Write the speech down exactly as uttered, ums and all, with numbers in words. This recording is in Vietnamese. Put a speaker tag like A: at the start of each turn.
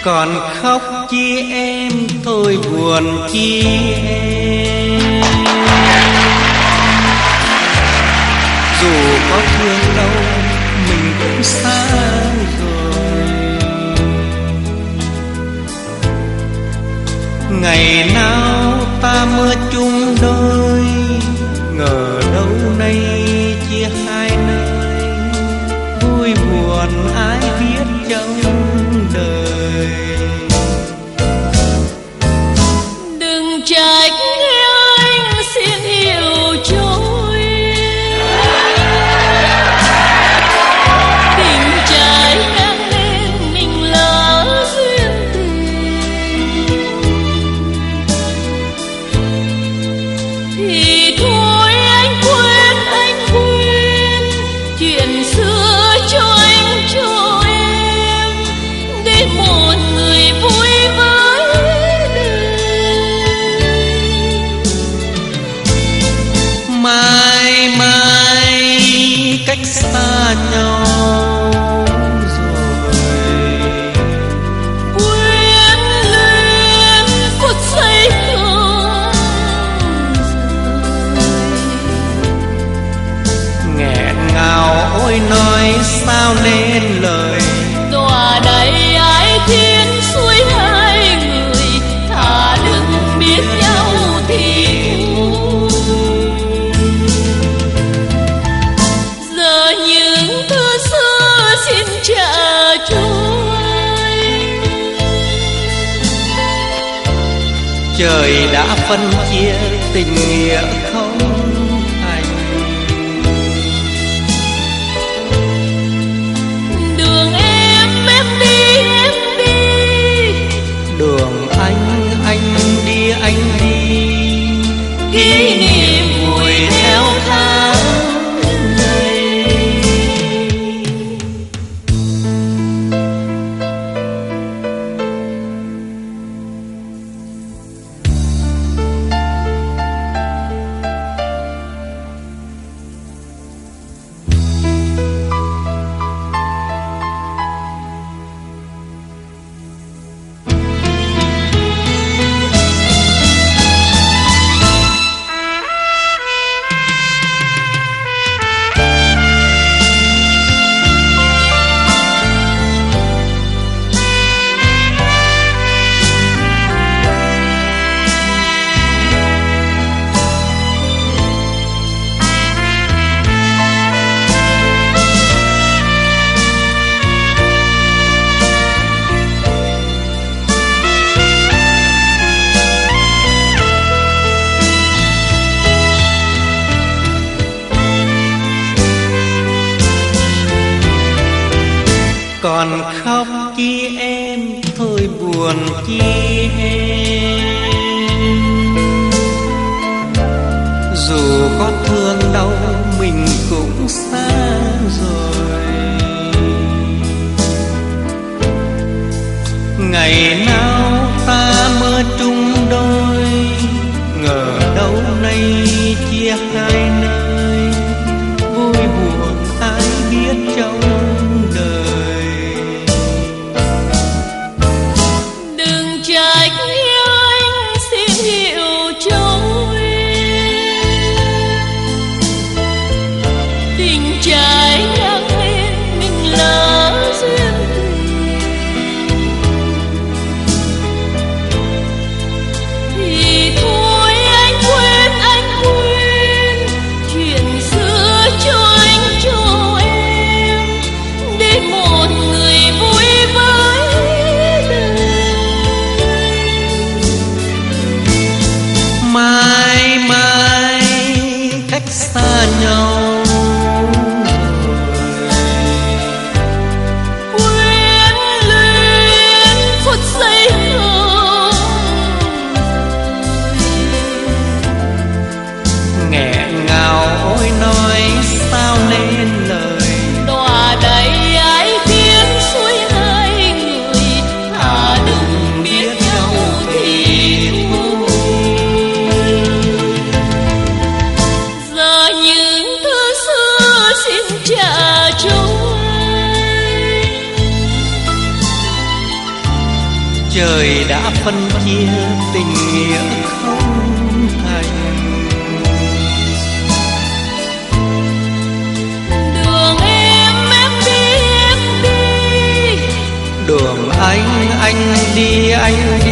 A: Còn khóc chi em, thôi buồn chi em. Dù có thương đâu mình cũng xa rồi. Ngày nào ta mơ chung đôi, ngờ đâu nay chia hai nơi. Vui buồn ai biết trong đời.
B: Đừng trách anh xin hiểu trôi, tình trái ngang nên mình lỡ duyên tình. Thì thôi anh quên, anh quên chuyện xưa cho anh cho em, để một người vui với đời.
A: Mai mai cách xa nhau rồi,
B: Quyến luyến phút giây không rời.
A: nghẹn ngào ôi nói sao nên lời.
B: Tòa đầy ái thiên suối hai người, thà đừng biết nhau thì thôi. Giờ những thứ xưa xin trả trôi.
A: Trời đã phân chia tình nghĩa không thành.
B: Đường em em đi em đi,
A: Đường anh anh đi anh đi,
B: kỷ niệm
A: vùi theo tháng ngày. Còn khóc chi em, thôi buồn chi em. Dù có thương đau mình cũng xa rồi. Ngày nào ta mơ chung đôi, ngờ đâu nay chia hai nơi. Vui buồn ai biết trong đời.
B: đừng
A: chia tình nghĩa không thành.
B: Đường em em đi em đi,
A: Đường anh anh đi anh